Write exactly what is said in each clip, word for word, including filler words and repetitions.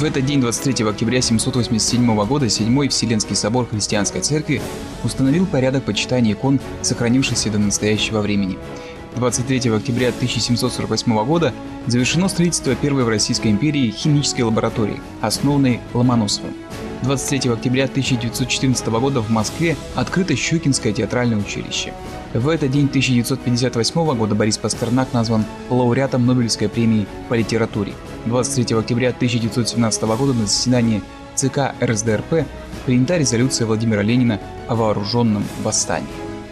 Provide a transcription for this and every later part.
В этот день, двадцать третьего октября семьсот восемьдесят седьмого года, Седьмой Вселенский собор Христианской Церкви установил порядок почитания икон, сохранившихся до настоящего времени. двадцать третьего октября тысяча семьсот сорок восьмого года завершено строительство первой в Российской империи химической лаборатории, основанной Ломоносовым. двадцать третьего октября тысяча девятьсот четырнадцатого года в Москве открыто Щукинское театральное училище. В этот день тысяча девятьсот пятьдесят восьмого года Борис Пастернак назван лауреатом Нобелевской премии по литературе. двадцать третьего октября тысяча девятьсот семнадцатого года на заседании ЦК эр эс дэ эр пэ принята резолюция Владимира Ленина о вооруженном восстании.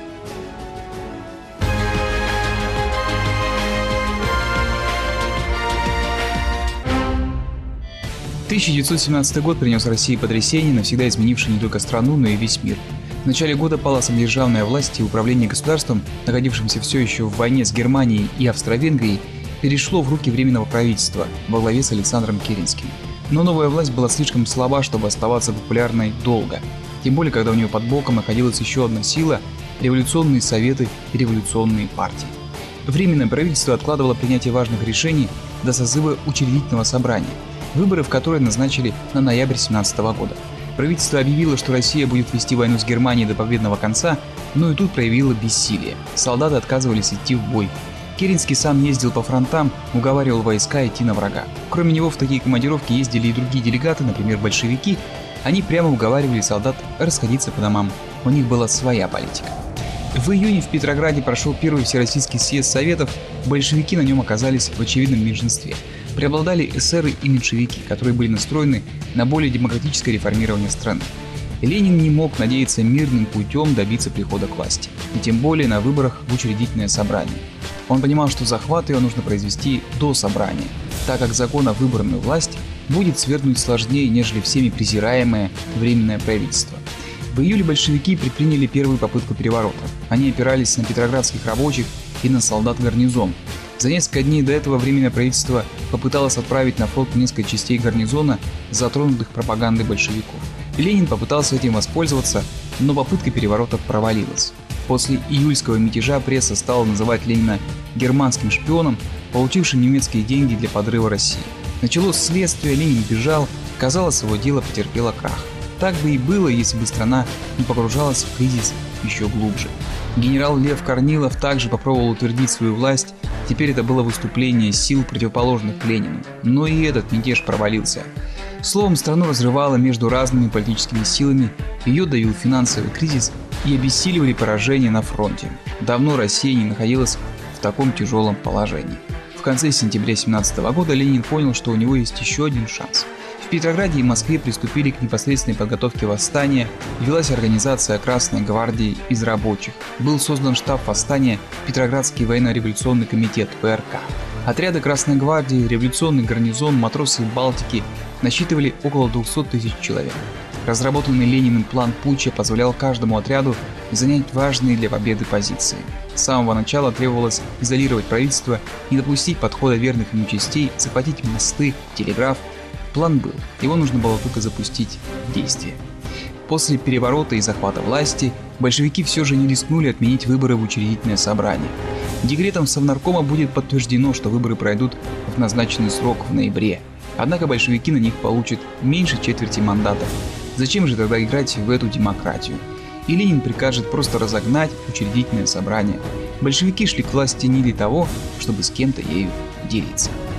тысяча девятьсот семнадцатый год принес России потрясение, навсегда изменившее не только страну, но и весь мир. В начале года пала самодержавная власть, и управление государством, находившимся все еще в войне с Германией и Австро-Венгрией, перешло в руки Временного правительства во главе с Александром Керенским. Но новая власть была слишком слаба, чтобы оставаться популярной долго. Тем более, когда у нее под боком находилась еще одна сила – революционные советы и революционные партии. Временное правительство откладывало принятие важных решений до созыва учредительного собрания, выборы в которые назначили на ноябрь семнадцатого года. Правительство объявило, что Россия будет вести войну с Германией до победного конца, но и тут проявило бессилие. Солдаты отказывались идти в бой. Керенский сам ездил по фронтам, уговаривал войска идти на врага. Кроме него в такие командировки ездили и другие делегаты, например, большевики. Они прямо уговаривали солдат расходиться по домам. У них была своя политика. В июне в Петрограде прошел первый Всероссийский съезд Советов, большевики на нем оказались в очевидном меньшинстве. Преобладали эсеры и меньшевики, которые были настроены на более демократическое реформирование страны. Ленин не мог надеяться мирным путем добиться прихода к власти, и тем более на выборах в учредительное собрание. Он понимал, что захват ее нужно произвести до собрания, так как закон о выборную власть будет свергнуть сложнее, нежели всеми презираемое Временное правительство. В июле большевики предприняли первую попытку переворота. Они опирались на петроградских рабочих и на солдат гарнизон. За несколько дней до этого Временное правительство попыталось отправить на фронт несколько частей гарнизона, затронутых пропагандой большевиков. Ленин попытался этим воспользоваться, но попытка переворота провалилась. После июльского мятежа пресса стала называть Ленина германским шпионом, получившим немецкие деньги для подрыва России. Началось следствие, Ленин бежал, казалось, его дело потерпело крах. Так бы и было, если бы страна не погружалась в кризис еще глубже. Генерал Лев Корнилов также попробовал утвердить свою власть, теперь это было выступление сил, противоположных Ленину. Но и этот мятеж провалился. Словом, страну разрывало между разными политическими силами, ее давил финансовый кризис и обессиливали поражения на фронте. Давно Россия не находилась в таком тяжелом положении. В конце сентября семнадцатого года Ленин понял, что у него есть еще один шанс. В Петрограде и Москве приступили к непосредственной подготовке восстания, велась организация Красной гвардии из рабочих. Был создан штаб восстания Петроградский военно-революционный комитет пэ эр ка. Отряды Красной гвардии, революционный гарнизон, матросы Балтики насчитывали около двухсот тысяч человек. Разработанный Лениным план путча позволял каждому отряду занять важные для победы позиции. С самого начала требовалось изолировать правительство, не допустить подхода верных ему частей, захватить мосты, телеграф. План был, его нужно было только запустить в действие. После переворота и захвата власти большевики все же не рискнули отменить выборы в учредительное собрание. Декретом Совнаркома будет подтверждено, что выборы пройдут в назначенный срок в ноябре. Однако большевики на них получат меньше четверти мандатов. Зачем же тогда играть в эту демократию? И Ленин прикажет просто разогнать учредительное собрание. Большевики шли к власти не для того, чтобы с кем-то ею делиться.